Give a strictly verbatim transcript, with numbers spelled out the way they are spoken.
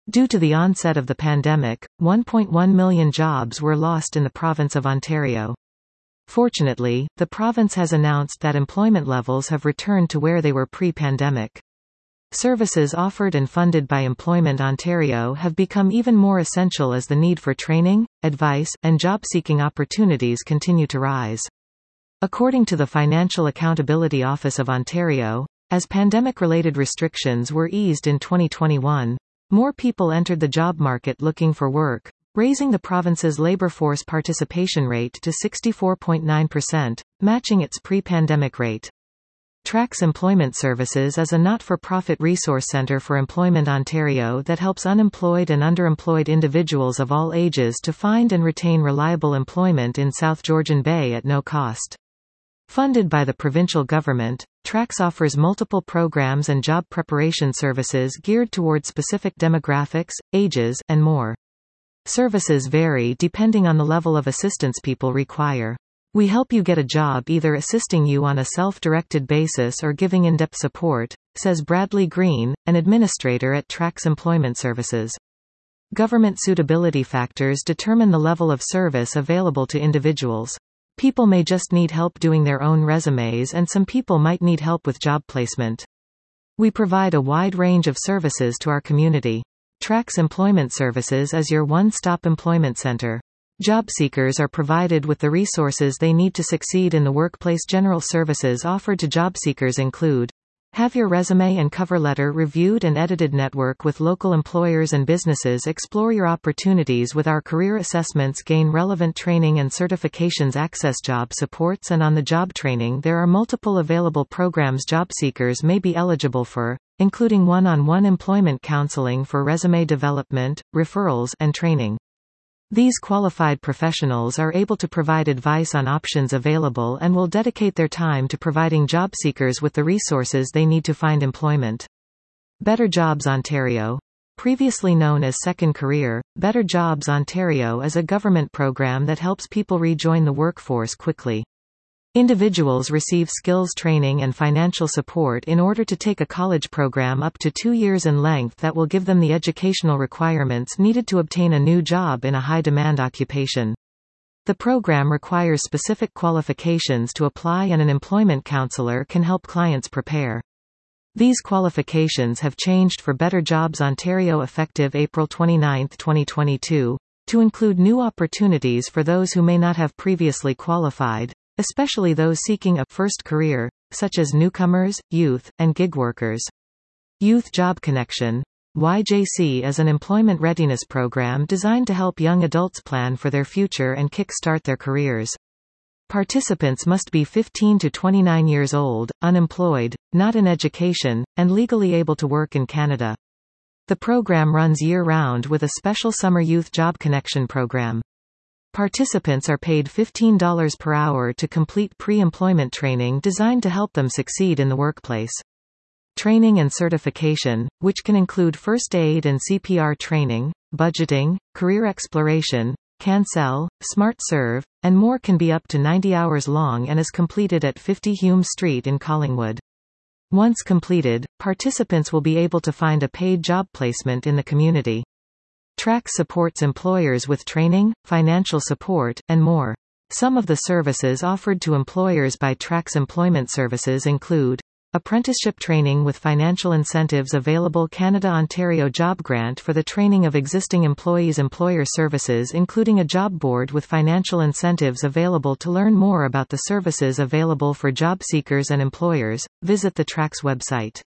Due to the onset of the pandemic, one point one million jobs were lost in the province of Ontario. Fortunately, the province has announced that employment levels have returned to where they were pre-pandemic. Services offered and funded by Employment Ontario have become even more essential as the need for training, advice, and job-seeking opportunities continue to rise. According to the Financial Accountability Office of Ontario, as pandemic-related restrictions were eased in twenty twenty-one, more people entered the job market looking for work, raising the province's labor force participation rate to sixty-four point nine percent, matching its pre-pandemic rate. TRAX Employment Services is a not-for-profit resource centre for Employment Ontario that helps unemployed and underemployed individuals of all ages to find and retain reliable employment in South Georgian Bay at no cost. Funded by the provincial government, TRAX offers multiple programs and job preparation services geared toward specific demographics, ages, and more. Services vary depending on the level of assistance people require. We help you get a job, either assisting you on a self-directed basis or giving in-depth support, says Bradley Green, an administrator at TRAX Employment Services. Government suitability factors determine the level of service available to individuals. People may just need help doing their own resumes, and some people might need help with job placement. We provide a wide range of services to our community. TRAX Employment Services is your one-stop employment center. Job seekers are provided with the resources they need to succeed in the workplace. General services offered to job seekers include: have your resume and cover letter reviewed and edited, network with local employers and businesses, explore your opportunities with our career assessments, gain relevant training and certifications, access job supports and on-the-job training. There are multiple available programs job seekers may be eligible for, including one-on-one employment counseling for resume development, referrals, and training. These qualified professionals are able to provide advice on options available and will dedicate their time to providing job seekers with the resources they need to find employment. Better Jobs Ontario. Previously known as Second Career, Better Jobs Ontario is a government program that helps people rejoin the workforce quickly. Individuals receive skills training and financial support in order to take a college program up to two years in length that will give them the educational requirements needed to obtain a new job in a high-demand occupation. The program requires specific qualifications to apply, and an employment counselor can help clients prepare. These qualifications have changed for Better Jobs Ontario effective April twenty-ninth, twenty twenty-two, to include new opportunities for those who may not have previously qualified, especially those seeking a first career, such as newcomers, youth, and gig workers. Youth Job Connection. Y J C is an employment readiness program designed to help young adults plan for their future and kick-start their careers. Participants must be fifteen to twenty-nine years old, unemployed, not in education, and legally able to work in Canada. The program runs year-round with a special summer Youth Job Connection program. Participants are paid fifteen dollars per hour to complete pre-employment training designed to help them succeed in the workplace. Training and certification, which can include first aid and C P R training, budgeting, career exploration, Cancel, Smart Serve, and more, can be up to ninety hours long and is completed at fifty Hume Street in Collingwood. Once completed, participants will be able to find a paid job placement in the community. TRAX supports employers with training, financial support, and more. Some of the services offered to employers by TRAX Employment Services include: apprenticeship training with financial incentives available, Canada-Ontario Job Grant for the training of existing employees, employer services including a job board with financial incentives available. To learn more about the services available for job seekers and employers, visit the TRAX website.